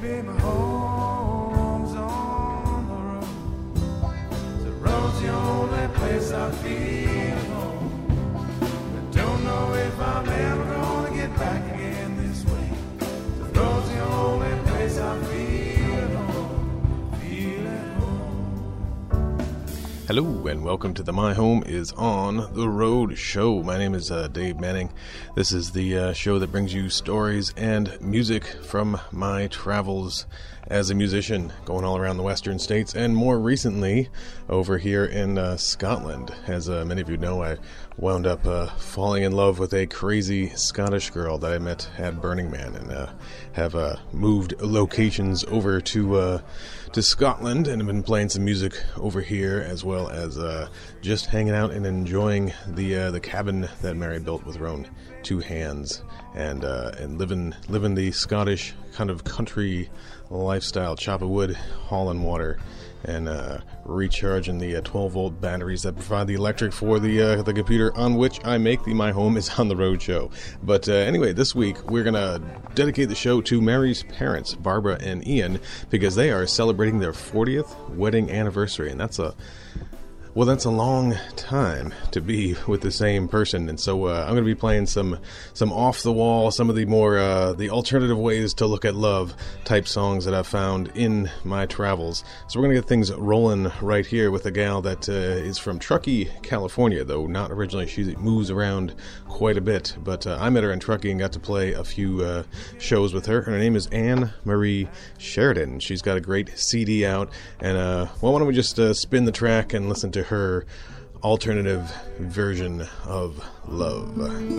Baby, my home's on the road. The road's the only place I feel home. I don't know if I'm ever gonna get back again this way. The road's the only place I feel home. Feel at home. Hello and welcome to the My Home is on the Road show. My name is Dave Manning. This is the show that brings you stories and music from my travels as a musician, going all around the western states and more recently over here in Scotland. As many of you know, I wound up falling in love with a crazy Scottish girl that I met at Burning Man, and have moved locations over to Scotland and have been playing some music over here, as well as just hanging out and enjoying the cabin that Mary built with her own two hands, and living the Scottish kind of country lifestyle, chop of wood, hauling water, and recharging the 12-volt batteries that provide the electric for the computer on which I make the My Home is on the Road show. But anyway, this week we're going to dedicate the show to Mary's parents, Barbara and Ian, because they are celebrating their 40th wedding anniversary, and that's a long time to be with the same person. And so I'm going to be playing some off the wall, some of the more the alternative ways to look at love type songs that I've found in my travels. So we're going to get things rolling right here with a gal that is from Truckee, California, though not originally. She moves around quite a bit, but I met her in Truckee and got to play a few shows with her. Her name is Anne Marie Sheridan. She's got a great CD out, and why don't we just spin the track and listen to her alternative version of love.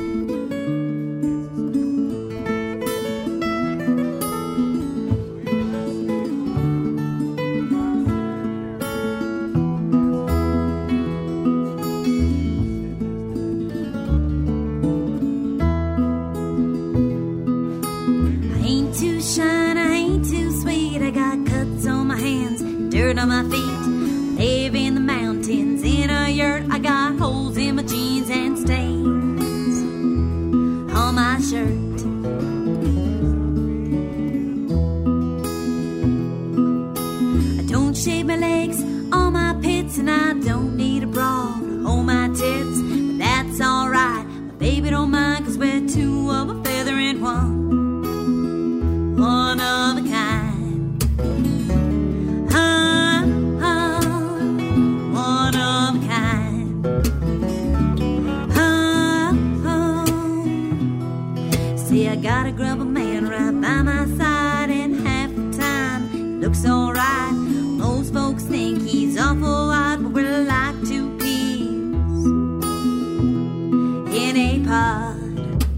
I ain't too shine, I ain't too sweet. I got cuts on my hands, dirt on my feet. Live in the mountains, in a yurt. I got holes in my jeans and stains on my shirt. I don't shave my legs or my pits, and I don't need a bra to hold my tits, but that's alright. My baby don't mind, 'cause we're two of a feather in one of a kind. I got a grubber man right by my side, and half the time he looks alright. Most folks think he's awful odd, but we're like two peas in a pod.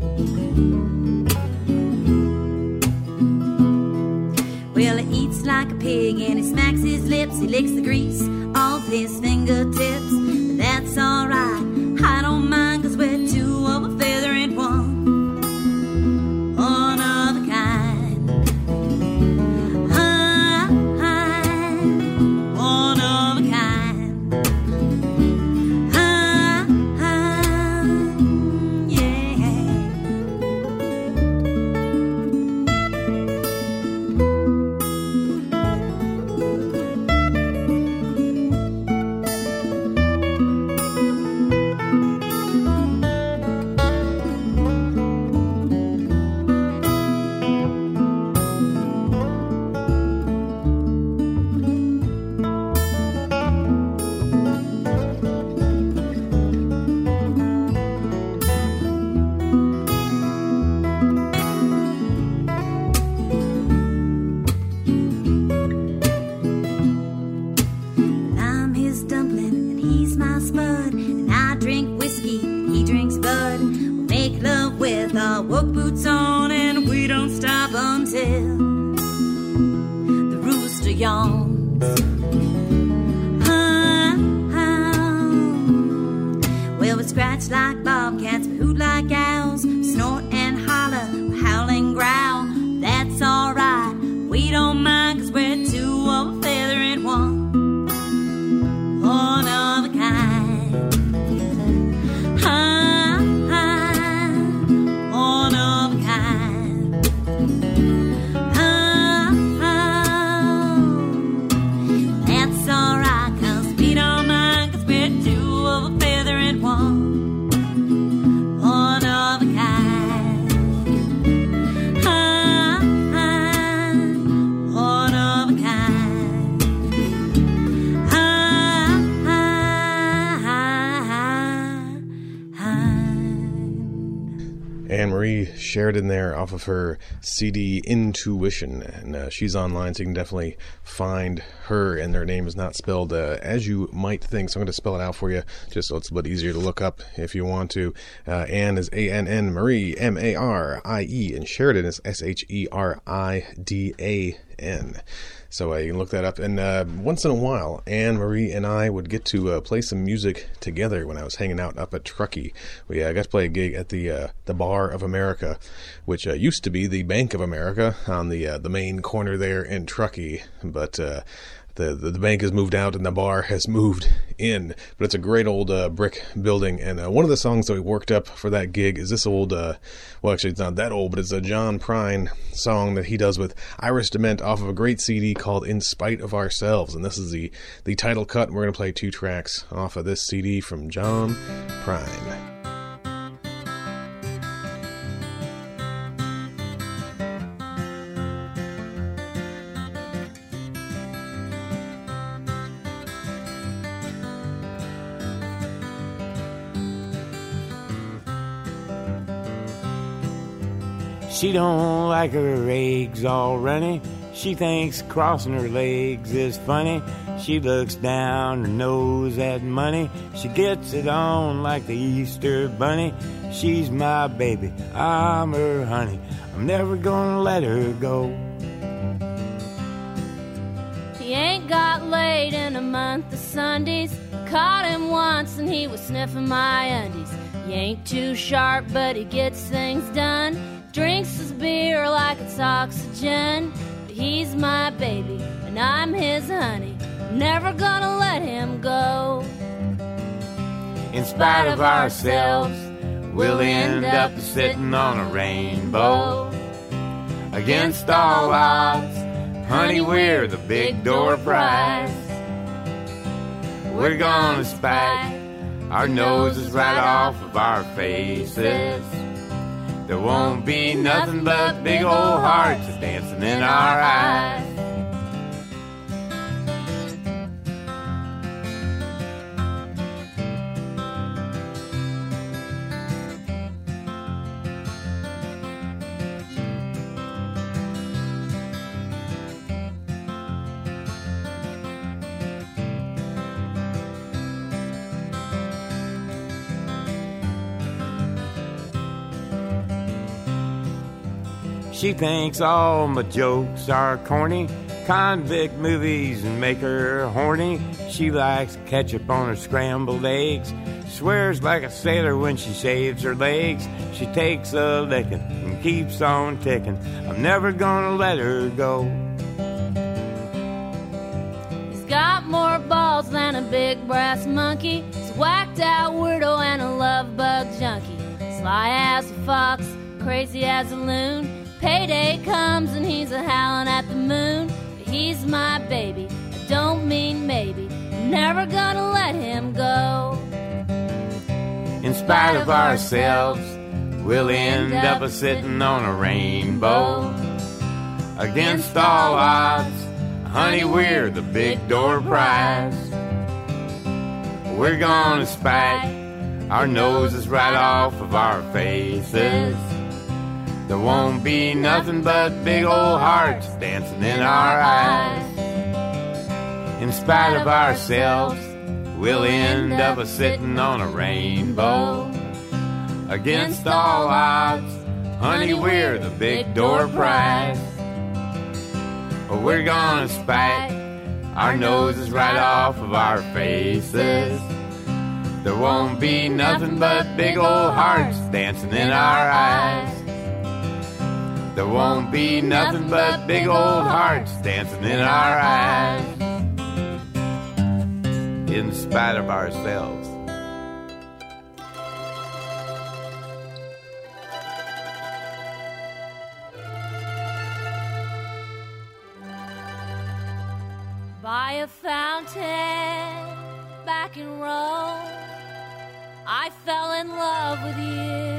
Well, he eats like a pig and he smacks his lips. He licks the grease off his fingertips, but that's alright. I don't mind, 'cause we're two of a feather in one of a kind. One of a kind. Yeah. Work boots on, and we don't stop until the rooster yawns. Well, we scratch like bobcats, we hoot like owls, snort and holler, we howl and growl. That's alright, we don't mind, 'cause we're two of a feather in one of a kind. One of a kind. Marie Sheridan there off of her CD Intuition, and she's online, so you can definitely find her, and her name is not spelled as you might think, so I'm going to spell it out for you just so it's a bit easier to look up if you want to. Ann is A-N-N, Marie, M-A-R-I-E, and Sheridan is S-H-E-R-I-D-A-N. So you can look that up. And once in a while, Anne Marie and I would get to play some music together when I was hanging out up at Truckee. We got to play a gig at the Bar of America, which used to be the Bank of America on the main corner there in Truckee. But the bank has moved out and the bar has moved in. But it's a great old brick building. And one of the songs that we worked up for that gig is this old, well, actually it's not that old, but it's a John Prine song that he does with Iris DeMent off of a great CD called In Spite of Ourselves. And this is the title cut. And we're going to play 2 tracks off of this CD from John Prine. She don't like her eggs all runny. She thinks crossing her legs is funny. She looks down her nose at money. She gets it on like the Easter bunny. She's my baby, I'm her honey. I'm never gonna let her go. He ain't got laid in a month of Sundays. Caught him once and he was sniffing my undies. He ain't too sharp, but he gets things done. Drinks his beer like it's oxygen. But he's my baby and I'm his honey. I'm never gonna let him go. In spite of ourselves, we'll end up sitting on a rainbow. Against all odds, honey, we're the big door prize. We're gonna spike our noses right off of our faces. There won't be nothing but big old hearts dancing in our eyes. She thinks all my jokes are corny. Convict movies and make her horny. She likes ketchup on her scrambled eggs. Swears like a sailor when she shaves her legs. She takes a licking and keeps on ticking. I'm never gonna let her go. He's got more balls than a big brass monkey. He's a whacked out weirdo and a love bug junkie. Sly as a fox, crazy as a loon. Payday comes and he's a howling at the moon. But he's my baby, I don't mean maybe. I'm never gonna let him go. In spite of ourselves, we'll end up a-sitting on a rainbow. Against all odds, honey, we're the big door prize. We're gonna spike our noses right off of our faces. There won't be nothing but big old hearts dancing in our eyes. In spite of ourselves, we'll end up a-sitting on a rainbow. Against all odds, honey, we're the big door prize. We're gonna spike our noses right off of our faces. There won't be nothing but big old hearts dancing in our eyes. There won't be nothing but big old hearts dancing in our eyes. In spite of ourselves. By a fountain back in Rome, I fell in love with you.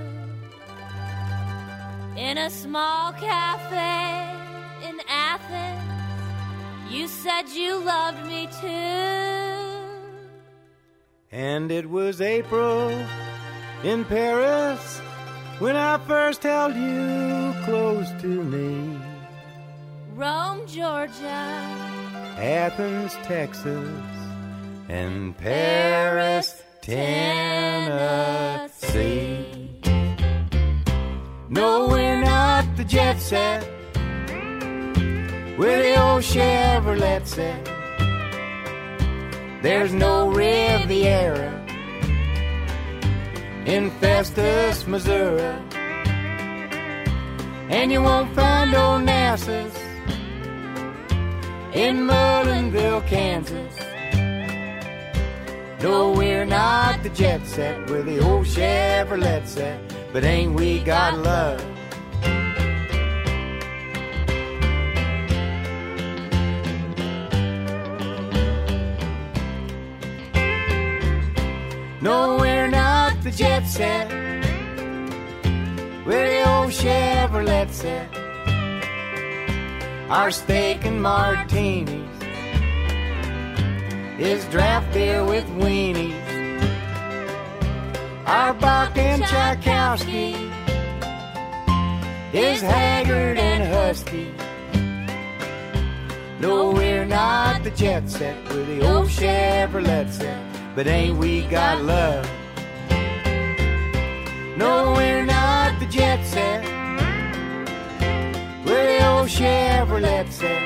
In a small cafe in Athens, you said you loved me too. And it was April in Paris, when I first held you close to me. Rome, Georgia, Athens, Texas, and Paris, Tennessee. No, we're not the jet set, we're the old Chevrolet set. There's no Riviera in Festus, Missouri, and you won't find no Nassas in Mullinville, Kansas. No, we're not the jet set, we're the old Chevrolet set, but ain't we got love? No, we're not the jet set, we're the old Chevrolet set. Our steak and martinis is draft beer with weenies. Our Bach and Tchaikovsky is haggard and husky. No, we're not the jet set, we're the old Chevrolet set, but ain't we got love? No, we're not the jet set, we're the old Chevrolet set,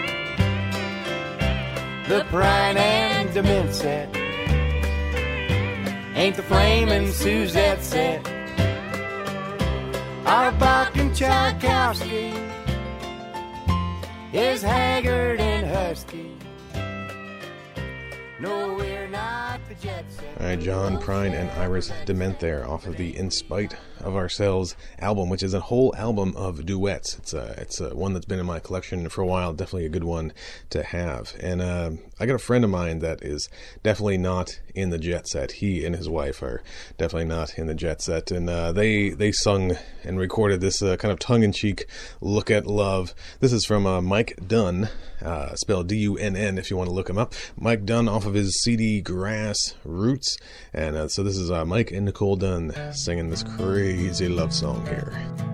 the Prine and Dement set, ain't the Flamin' Suzette set. Our Bach and Tchaikovsky is haggard and husky. No, we're not the jet set. All right, John Prine and Iris Dement there off of the In Spite of Ourselves album, which is a whole album of duets. It's one that's been in my collection for a while, definitely a good one to have. And I got a friend of mine that is definitely not in the jet set. He and his wife are definitely not in the jet set, and they sung and recorded this kind of tongue-in-cheek Look at Love. This is from Mike Dunn, spelled D-U-N-N if you want to look him up. Mike Dunn off of his CD Grass Roots, and so this is Mike and Nicole Dunn singing this crazy love song here.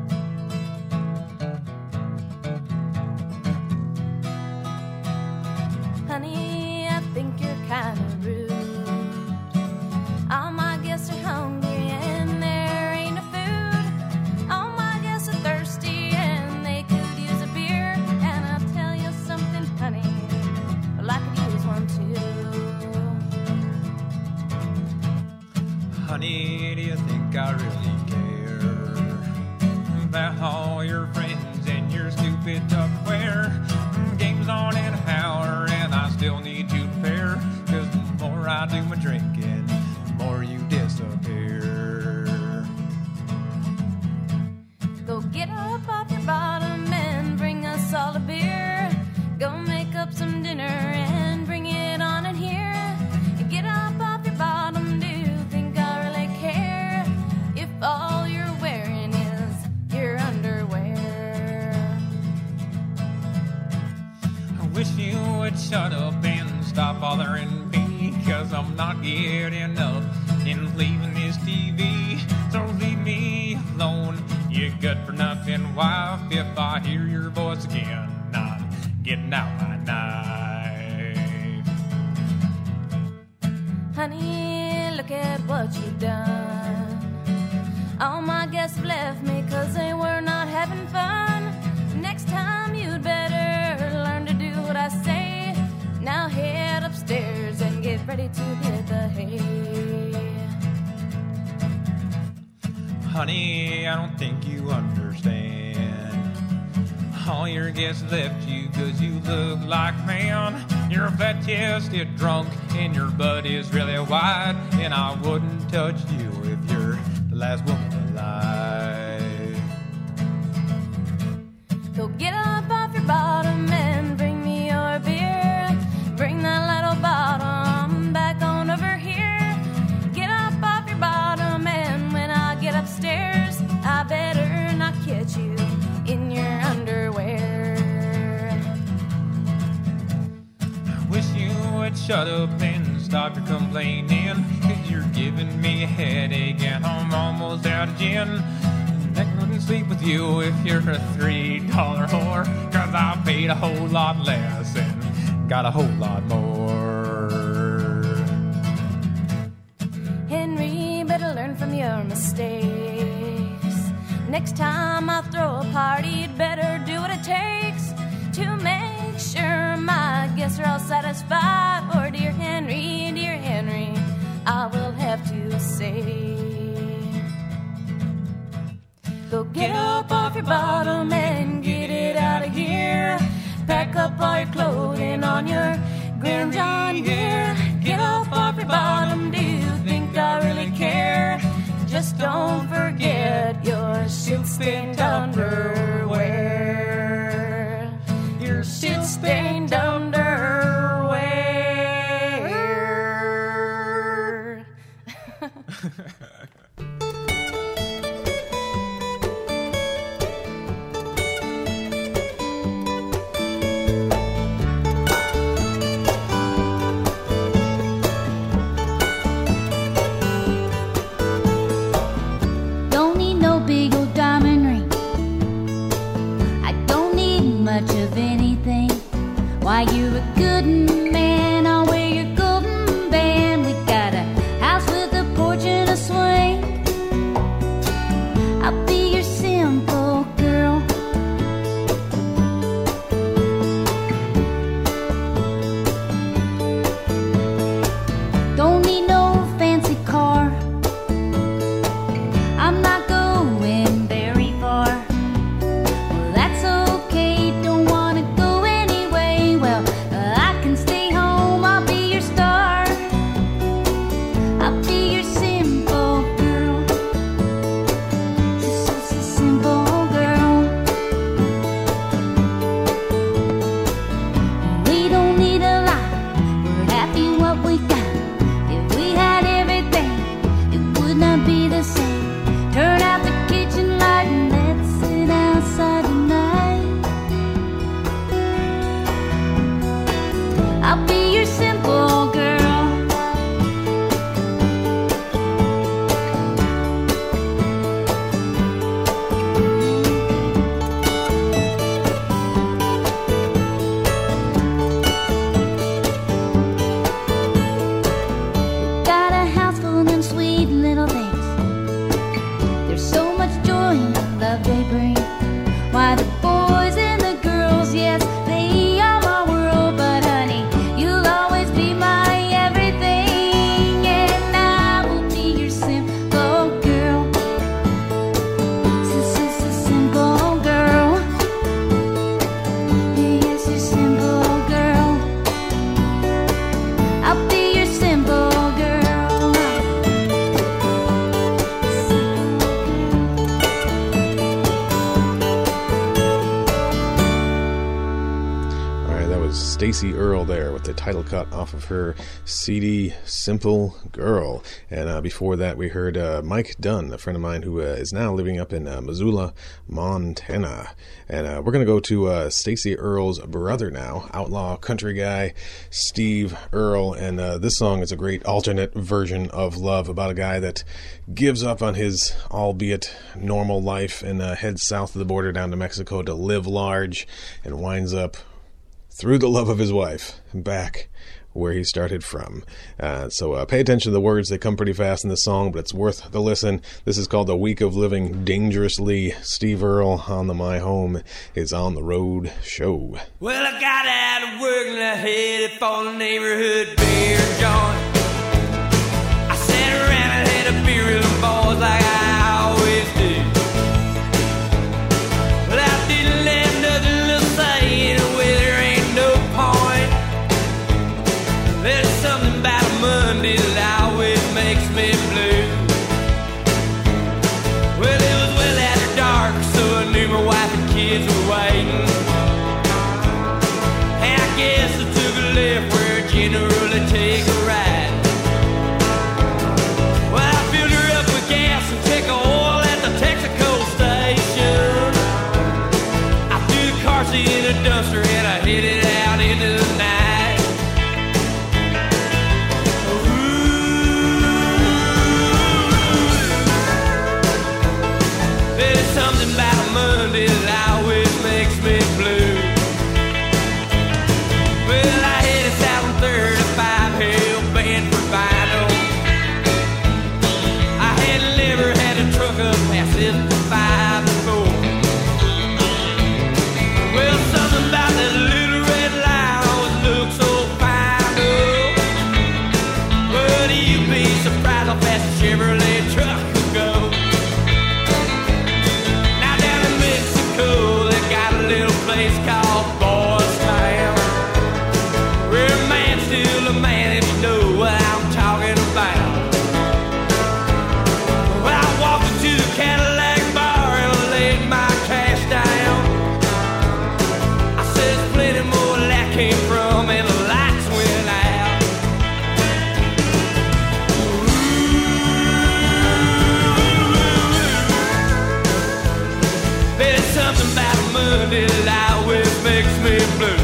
honey, I think you're kind of rude. All my guests are hungry and there ain't no food. All my guests are thirsty and they could use a beer. And I'll tell you something, honey, well, I could use one too. Honey, do you think I really care about all your friends and your stupid Tupperware? Game's on in an hour and I still need you to pair, 'cause the more I do my drinking, the more you disappear. Go get up off your bottom and bring us all a beer. Go make up some dinner and bring it on in here. Get up off your bottom, do you think I really care if all you're wearing is your underwear? I wish you would shut up and stop bothering me, 'cause I'm not getting up and leaving this TV. So leave me alone, you good for nothing wife. If I hear your voice again, I'm getting out my knife. Honey, look at what you've done. All my guests have left me 'cause they were not having fun. Next time you'd better learn to do what I say. Now head upstairs and get ready to hit the hay. Honey, I don't think you understand. All your guests left you 'cause you look like man. You're fat-chested drunk and your butt is really wide. And I wouldn't touch you if you're the last woman alive. Go get up off your bottom and bring me your beer. Bring that little bottom back on over here. Get up off your bottom and when I get upstairs, I better not catch you in your underwear. I wish you would shut up and stop your complaining, 'cause you're giving me a headache and I'm almost out of gin. Next sleep with you if you're a $3 whore. Cause I paid a whole lot less and got a whole lot more. Henry, better learn from your mistakes. Next time I throw a party, you'd better do what it takes to make sure my guests are all satisfied. Or dear Henry, I will have to say, go get up off your bottom and get it out of here. Pack up all your clothing on your Grand John Deere. Get up off your bottom, do you think I really care? Just don't forget your shit-stained underwear. Your shit-stained underwear. Don't need no big old diamond ring. I don't need much of anything. Why, you're a good man, I'll wear your golden band. We got a house with a porch and a swing. I'll be your simple girl. Don't need no fancy car. I'm not going very far. Well, that's okay, don't wanna go anyway. Well, I can stay home, I'll be your star. I'll be your simple girl. Simple girl. We don't need a lot, we're happy what we got. If we had everything, it would not be the same. Turn out the kitchen light and let's sit outside tonight. I'll be your simple girl. Got a house full of them sweet little things. There's so much joy in the love they bring. Why, the boys and the girls, yes, they are my world. But honey, you'll always be my everything. And I will be your simple girl. Simple girl. Yes, your simple girl. I'll be your simple girl. All right, that was Stacey Earle there with the title cut off of her CD Simple Girl. And before that, we heard Mike Dunn, a friend of mine who is now living up in Missoula, Montana. And we're going to go to Stacey Earle's brother now, outlaw country guy Steve Earle. And this song is a great alternate version of Love, about a guy that gives up on his albeit normal life and heads south of the border down to Mexico to live large, and winds up through the love of his wife back where he started from. So pay attention to the words. They come pretty fast in this song, but it's worth the listen. This is called The Week of Living Dangerously. Steve Earle on the My Home is on the Road show. Well, I got out of work and I headed for the neighborhood beer joint. I sat around and had a beer with the boys like I always do. But I didn't have nothing to say anyway, there ain't no point. There's something about a Monday that always makes me blue. Well, it was well after dark, so I knew my wife and kids were waiting. And I guess I took a left where I generally take a right. Well, I filled her up with gas and took oil at the Texaco station. I threw the car seat in a dumpster and I headed out into the night. There's something place called Boys Town. Where a man's still a man, if you know what I'm talking about. Well, I walked into the Cadillac bar and laid my cash down. I said, there's plenty more where that came from, and the lights went out. There's something about a Monday that always makes me blue.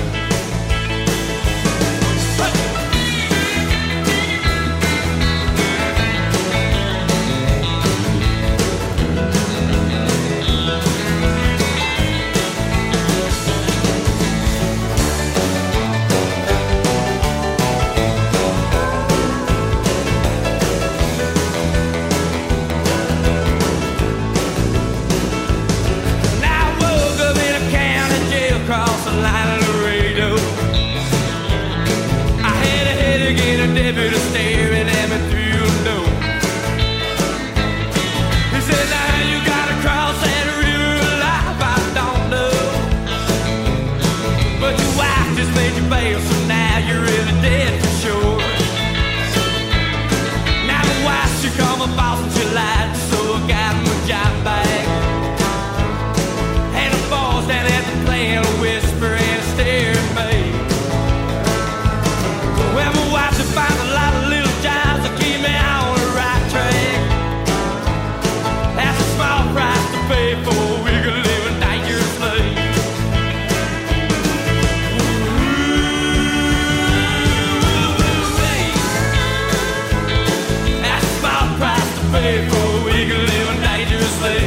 Deputy staring at me through the door. He said, now how you got across that river alive, I don't know. But your wife just made you bail, so now you're really dead for sure. Now my wife, she called my boss and she lied, so I got my job back. And the boss down at the plant whisper and stare at me. Well, my wife, she finds a lot of little jobs to keep me on the right track. That's a small price to pay for we could live dangerously. That's a small price to pay for we could live dangerously.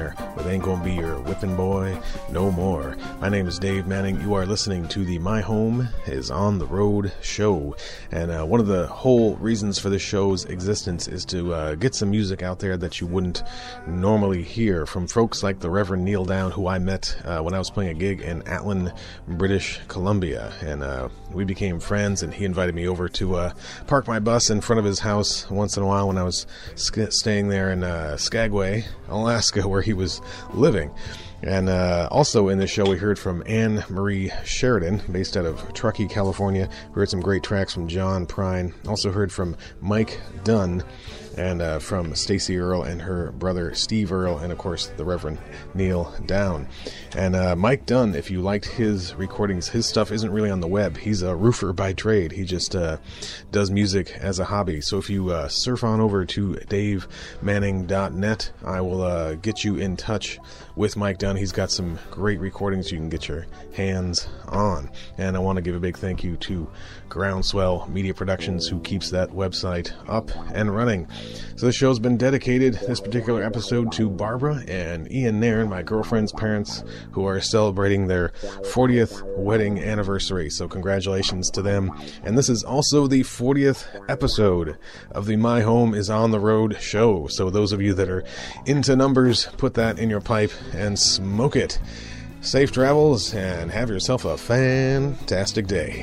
there with Ain't Gonna Be Your Whippin' Boy No More. My name is Dave Manning. You are listening to the My Home is on the Road show. And one of the whole reasons for this show's existence is to get some music out there that you wouldn't normally hear from folks like the Reverend Neil Down, who I met when I was playing a gig in Atlin, British Columbia. And we became friends, and he invited me over to park my bus in front of his house once in a while when I was staying there in Skagway, Alaska, where he was living. And also in this show, we heard from Anne Marie Sheridan, based out of Truckee, California. We heard some great tracks from John Prine. Also heard from Mike Dunn, and from Stacey Earle and her brother Steve Earle, and of course the Reverend Neil Down. And Mike Dunn, if you liked his recordings, his stuff isn't really on the web. He's a roofer by trade. He just does music as a hobby. So if you surf on over to davemanning.net, I will get you in touch with Mike Dunn. He's got some great recordings you can get your hands on. And I want to give a big thank you to Groundswell Media Productions, who keeps that website up and running. So this show's been dedicated, this particular episode, to Barbara and Ian Nairn, my girlfriend's parents, who are celebrating their 40th wedding anniversary. So congratulations to them. And this is also the 40th episode of the My Home is on the Road show. So those of you that are into numbers, put that in your pipe and smoke it. Safe travels and have yourself a fantastic day.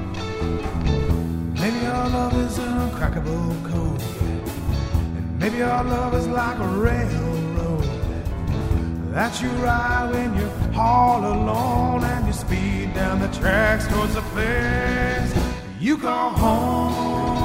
Maybe our love is an uncrackable code, and maybe our love is like a railroad that you ride when you're all alone, and you speed down the tracks towards a place you call home.